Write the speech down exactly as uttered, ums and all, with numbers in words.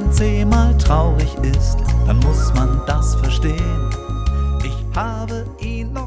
wenn C mal traurig ist, dann muss man das verstehen. Ich habe ihn noch